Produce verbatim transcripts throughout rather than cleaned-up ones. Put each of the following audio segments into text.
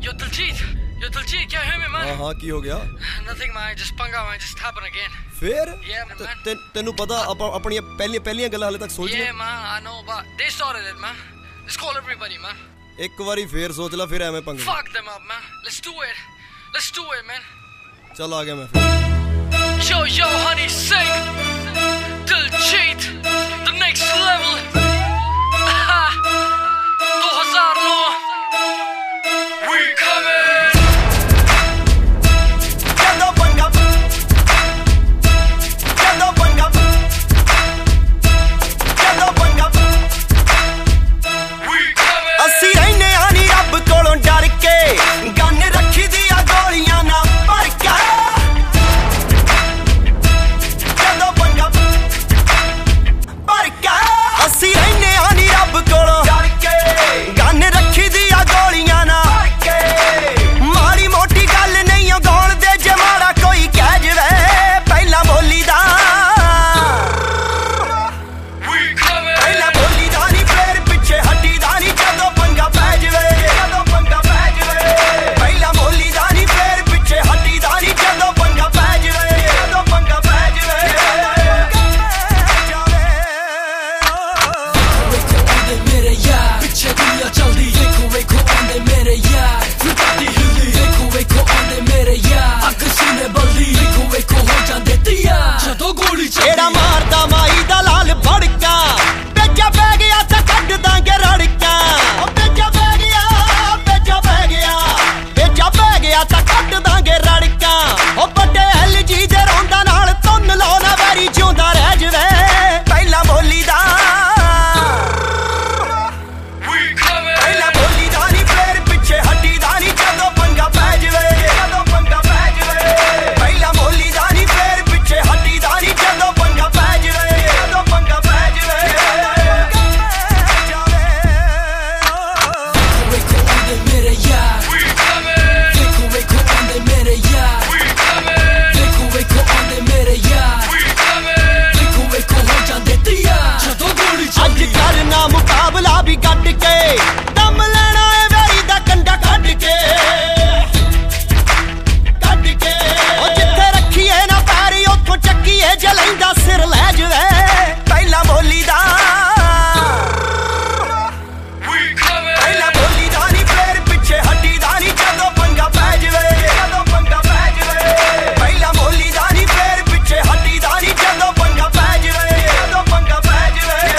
Yo, Diljit. Yo, Diljit, can you hear me, man? हाँ हाँ की हो गया? Nothing, man. Just पंगा, man. Just happened again. फिर? Yeah, man. ते तेनू पता अपन अपनी पहली पहली गल्लां हाले तक सोच ले? Yeah, man. I know, but they started it, man. Let's call everybody, man. एक बारी फिर सोच ला फिर ऐਵੇਂ पंगे. Fuck them up, man. Let's do it. Let's do it, man. चल आ गया मैं फिर. Yo, yo, honey, sing. Diljit, the next level. two thousand nine. We coming. Kendo panga, kendo panga, kendo panga. We coming. ਅਸੀਂ ਰਹਿਨੇ ਆ ਨੀ ਰੱਬ ਕੋਲੋਂ ਡਰ ਕੇ ਗੰਨ ਰੱਖੀ ਦੀਆਂ ਗੋਲੀਆਂ ਨਾ ਭਰ ਕੇ ਕਦੋਂ ਪੰਗਾ ਭਰ ਕੇ ਅਸੀਂ ਰਹਿਨੇ ਆ ਨੀ ਰੱਬ ਕੋਲੋਂ ਡਰ ਕੇ ਗੰਨ ਰੱਖੀ ਦੀਆਂ ਗੋਲੀਆਂ ਨਾ ਭਰ ਕੇ ਮਾੜੀ ਮੋਟੀ ਗੱਲ ਨਹੀਂ ਉਹ ਗਾਉਣ ਦੇ ਜੇ ਮਾੜਾ ਕੋਈ ਕਹਿ ਜਵੇ ਪਹਿਲਾਂ ਬੋਲੀ ਦਾ ਪਹਿਲਾਂ ਬੋਲੀ ਦਾ ਨੀ ਫੇਰ ਪਿੱਛੇ ਹੱਟੀ ਦਾ ਨੀ ਜਦੋਂ ਪੰਗਾ ਪੈ ਜਵੇ ਜਦੋਂ ਪੰਗਾ ਪੈ ਜਵੇ ਪਹਿਲਾਂ ਬੋਲੀ ਦਾ ਨੀ ਫੇਰ ਪਿੱਛੇ ਹੱਟੀ ਦਾ ਨੀ ਜਦੋਂ ਪੰਗਾ ਪੈ ਜਵੇ ਜਦੋਂ ਪੰਗਾ ਪੈ ਜਵੇ ਮੇਰੇ ਯਾਰ ਪਿੱਛੇ ਦੁਨੀਆ ਚੱਲਦੀ ਵੇਖੋ ਵੇਖੋ ਆਉਂਦੇ ਮੇਰੇ ਯਾਰ ਫਿਰਦੀ ਹਿਲਦੀ ਵੇਖੋ ਵੇਖੋ ਆਉਂਦੇ ਮੇਰੇ ਯਾਰ ਅੱਖ ਸੀਨੇ ਬਲਦੀ ਵੇਖੋ ਵੇਖੋ ਹੋ ਜਾਂਦੇ ਤਿਆਰ ਜਦੋਂ ਗੋਲੀ ਚੱਲਦੀ ਜਿਹੜਾ ਮਾਰਦਾ ਮਾਈ ਦਾ ਲਾਲ ਭੜਕਾ ਪੇਚਾ ਪੈ ਗਿਆ ਤਾਂ ਕੱਢ ਦਾਂਗੇ ਰੜਕਾ ਉਹ ਪੇਚਾ ਪੈ ਗਿਆ ਪੇਚਾ ਪੈ ਗਿਆ ਪੇਚਾ ਪੈ ਗਿਆ ਤਾਂ ਕੱਢ ਦਾਂਗੇ ਰੜਕਾ ਉਹ ਵੱਡੇ ਐਲ ਜੀ ਦੇ ਰੌਂਦਾ ਨਾਲ ਤੁੰਨ ਲਾਉ ਨਾ ਵੈਰੀ ਜਿਉਂਦਾ ਰਹਿ ਜਵੇ ਪਹਿਲਾਂ ਬੋਲੀ ਦਾ ਪਹਿਲਾਂ ਬੋਲੀ ਦਾ ਨੀ ਫੇਰ ਪਿੱਛੇ ਹੱਟੀ ਦਾ ਨੀ ਜਦੋਂ ਪੰਗਾ ਪੈ ਜਵੇ ਜਦੋਂ ਪੰਗਾ ਪੈ ਜਵੇ ਪਹਿਲਾਂ ਬੋਲੀ ਦਾ ਨੀ ਫੇਰ ਪਿੱਛੇ ਹੱਟੀ ਦਾ ਨੀ ਜਦੋਂ ਪੰਗਾ ਪੈ ਜਵੇ ਜਦੋਂ ਪੰਗਾ ਪੈ ਜਵੇ ਵੇਖੋ ਆਉਂਦੇ ਮੇਰੇ ਯਾਰ ਵੇਖੋ ਵੇਖੋ ਆਉਂਦੇ ਮੇਰੇ ਯਾਰ ਵੇਖੋ ਵੇਖੋ ਆਉਂਦੇ ਮੇਰੇ ਯਾਰ ਵੇਖੋ ਵੇਖੋ ਹੋ ਜਾਂਦੇ ਤਿਆਰ ਜਦੋਂ ਗੋਲੀ ਅੱਜ ਚੱਲਦੀ ਕਰਨਾ ਮੁਕਾਬਲਾ ਵੀ ਕੱਢ ਕੇ ਦਮ ਲੈਣਾ ਏ ਵੈਰੀ ਦਾ ਕੰਡਾ ਕੱਢ ਕੇ ਕੱਢ ਕੇ ਉਹ ਜਿੱਥੇ ਰੱਖੀਏ ਨਾ ਪੈਰੀ ਉੱਥੋਂ ਚੱਕੀਏ ਜੇ ਲੈਂਦਾ ਸਿਰ ਲੈ ਜਵੇ ਪਹਿਲਾਂ ਬੋਲੀ ਦਾ ਪਹਿਲਾਂ ਬੋਲੀ ਦਾ ਨੀ ਫੇਰ ਪਿੱਛੇ ਹੱਟੀ ਦਾ ਨੀ ਜਦੋਂ ਪੰਗਾ ਪੈ ਜਵੇ ਜਦੋਂ ਪੰਗਾ ਪੈ ਜਵੇ ਪਹਿਲਾਂ ਬੋਲੀ ਦਾ ਨੀ ਫੇਰ ਪਿੱਛੇ ਹੱਟੀ ਦਾ ਨੀ ਜਦੋਂ ਪੰਗਾ ਪੈ ਜਵੇ ਜਦੋਂ ਪੰਗਾ ਪੈ ਜਵੇ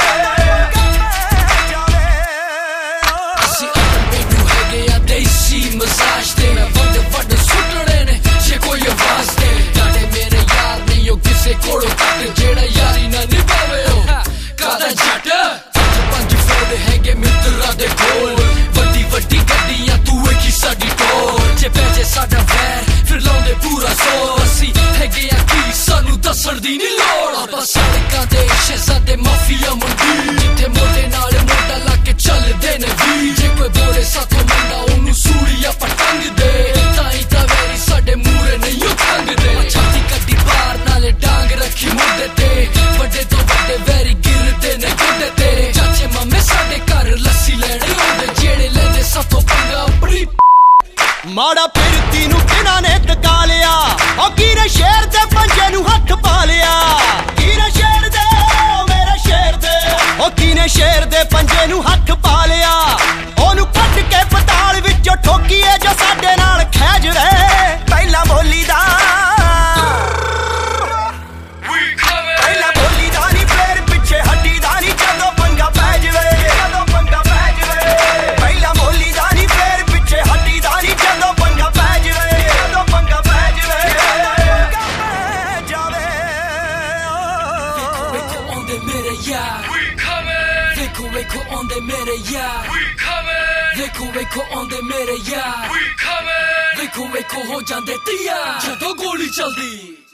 ਅਸੀਂ ਮੈਨੂੰ ਹੈਗੇ ਆ ਦੇਸੀ ਮਸਾਜ ਤੇ ਮੈਂ ਵੱਡੇ ਵੱਡੇ ਸੁੱਟਣੇ ਨੇ ਜੇ ਕੋਈ ਆਵਾਜ਼ ਦੇ ਤੁਹਾਡੇ ਮੇਰੇ ਯਾਰ ਨਹੀਂ ਉਹ ਕਿਸੇ ਕੋਲੋਂ ਕੱਟ ਜਿਹੜਾ ਯਾਰੀ ਨਾ ਨਿਭਾਵੇ ਉਹ ਕਾਦਾ ਜੱਟ ਪੰਜ ਪੰਜ ਫੋੜ ਹੈਗੇ ਮਿੱਤਰਾਂ ਦੇ ਕੋਲ ਵੱਡੀ ਵੱਡੀ ਗੱਡੀਆਂ ਤੂੰ ਵੇਖੀ ਸਾਡੀ ਟੋਰ ਜੇ ਪੈਸੇ ਸਾਡਾ ਵੈਰ ਫਿਰ ਲਾਉਂਦੇ ਪੂਰਾ ਜ਼ੋਰ ਅਸੀਂ ਹੈਗੇ ਆ ਕੀ ਸਾਨੂੰ ਦੱਸਣ ਦੀ ਨਹੀਂ ਲੋੜ ਆਪਾਂ ਸੜਕਾਂ ਦੇ ਸ਼ਹਿਜ਼ਾਦੇ ਮਾਫੀਆ ਮੰਡੀ ਜਿੱਥੇ ਮੋਢੇ ਨਾਲ ਮੋਢਾ ਲਾ ਕੇ ਚੱਲਦੇ ਨੇ ਵੀ ਜੇ ਕੋਈ ਬੋਲੇ ਸਾਥੋਂ ਮੰਦਾ ਉਹਨੂੰ ਸੂੜੀਆਂ ਪਟੰਗ ਦੇ ਤਾਂ ਹੀ ਤਾਂ ਵੈਰੀ ਸਾਡੇ ਮੂਰੇ ਨਹੀਂ ਉਹ ਖੰਗਦੇ ਛਾਤੀ ਕੱਢੀ ਬਾਹਰ ਨਾਲੇ ਡਾਂਗ ਰੱਖੀ ਮੁੱਢੇ ਤੇ ਵੱਡੇ ਤੋਂ ਵੱਡੇ ਵੈਰੀ ਗਿਰਦੇ ਨੇ ਗੋਡੇ ਤੇ ਚਾਚੇ ਮਾਮੇ ਸਾਡੇ ਘਰ ਲੱਸੀ ਲੈਣੇ ਆਉਂਦੇ ਜਿਹੜੇ ਲੈਂਦੇ ਸਾਥੋਂ ਪੰਗਾ ਆਪਣੀ ਮਾੜਾ ਫਿਰਤੀ ਨੂੰ ਕਿਹਨਾਂ ਨੇ ਟਕਾ ਲਿਆ ਉਹ ਕੀਰੇ ਸ਼ੇਰ ਦੇ ਪੰਜੇ ਨੂੰ ਹੱਥ ਪਾ ਲਿਆ ਕੀਰੇ ਸ਼ੇਰ ਦੇ ਉਹ ਮੇਰੇ ਸ਼ੇਰ ਦੇ ਉਹ ਕੀਨੇ ਸ਼ੇਰ ਦੇ ਪੰਜੇ ਨੂੰ ਹੱਥ ਪਾ ਲਿਆ ਉਹਨੂੰ ਕੱਢ ਕੇ ਪਤਾਲ ਵਿੱਚੋਂ ਠੋਕੀਏ ਜੋ ਸਾਡੇ ਨਾਲ ਖਹਿ ਜਵੇ ਪਹਿਲਾਂ ਬੋਲੀ ਦਾ ਪਹਿਲਾਂ ਬੋਲੀ ਦਾ ਨੀ ਫੇਰ ਪਿੱਛੇ ਹੱਟੀ ਦਾ ਨੀ ਜਦੋਂ ਪੰਗਾ ਪੈ ਜਵੇ ਜਦੋਂ ਪੰਗਾ ਪੈ ਜਵੇ ਪਹਿਲਾਂ ਬੋਲੀ ਦਾ ਨੀ ਫੇਰ ਪਿੱਛੇ ਹੱਟੀ ਦਾ ਨੀ ਜਦੋਂ ਪੰਗਾ ਪੈ ਜਵੇ ਜਦੋਂ ਪੰਗਾ ਪੈ ਜਵੇ ਜਾਵੇ ਵੇਖੋ ਆਉਂਦੇ ਮੇਰੇ ਯਾਰ ਵੇਖੋ ਵੇਖੋ ਆਉਂਦੇ ਮੇਰੇ ਯਾਰ ਵੇਖੋ ਵੇਖੋ ਆਉਂਦੇ ਮੇਰੇ ਯਾਰ ਵੇਖੋ ਵੇਖੋ ਹੋ ਜਾਂਦੇ ਤਿਆਰ ਜਦੋਂ ਗੋਲੀ ਚੱਲਦੀ